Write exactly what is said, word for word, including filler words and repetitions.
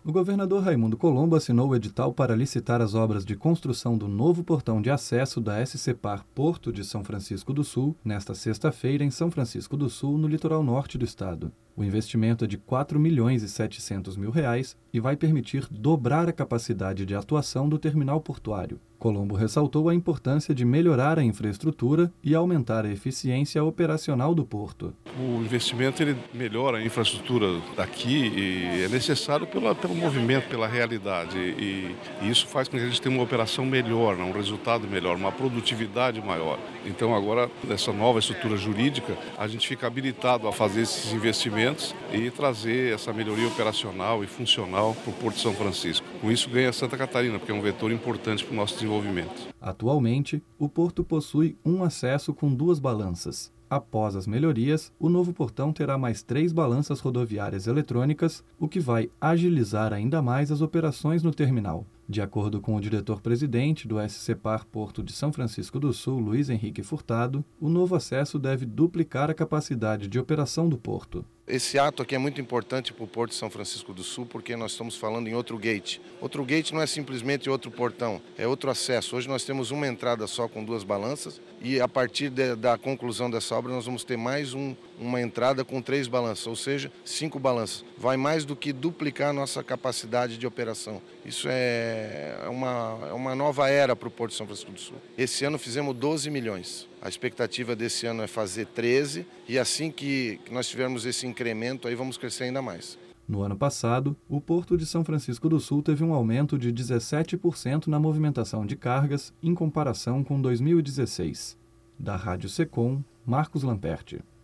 O governador Raimundo Colombo assinou o edital para licitar as obras de construção do novo portão de acesso da SCPar Porto de São Francisco do Sul, nesta sexta-feira em São Francisco do Sul, no litoral norte do estado. O investimento é de quatro milhões e setecentos mil reais e vai permitir dobrar a capacidade de atuação do terminal portuário. Colombo ressaltou a importância de melhorar a infraestrutura e aumentar a eficiência operacional do porto. O investimento ele melhora a infraestrutura daqui e é necessário pela, pelo movimento, pela realidade. E, e isso faz com que a gente tenha uma operação melhor, né? Um resultado melhor, uma produtividade maior. Então agora, nessa nova estrutura jurídica, a gente fica habilitado a fazer esses investimentos e trazer essa melhoria operacional e funcional para o Porto de São Francisco. Com isso ganha Santa Catarina, porque é um vetor importante para o nosso desenvolvimento. Atualmente, o porto possui um acesso com duas balanças. Após as melhorias, o novo portão terá mais três balanças rodoviárias eletrônicas, o que vai agilizar ainda mais as operações no terminal. De acordo com o diretor-presidente do SCPar Porto de São Francisco do Sul, Luiz Henrique Furtado, o novo acesso deve duplicar a capacidade de operação do porto. Esse ato aqui é muito importante para o Porto de São Francisco do Sul, porque nós estamos falando em outro gate. Outro gate não é simplesmente outro portão, é outro acesso. Hoje nós temos uma entrada só com duas balanças e a partir de, da conclusão dessa obra nós vamos ter mais um, uma entrada com três balanças, ou seja, cinco balanças. Vai mais do que duplicar a nossa capacidade de operação. Isso é uma, é uma nova era para o Porto de São Francisco do Sul. Esse ano fizemos doze milhões. A expectativa desse ano é fazer treze e assim que nós tivermos esse incremento, aí vamos crescer ainda mais. No ano passado, o Porto de São Francisco do Sul teve um aumento de dezessete por cento na movimentação de cargas em comparação com dois mil e dezesseis. Da Rádio Secom, Marcos Lamperti.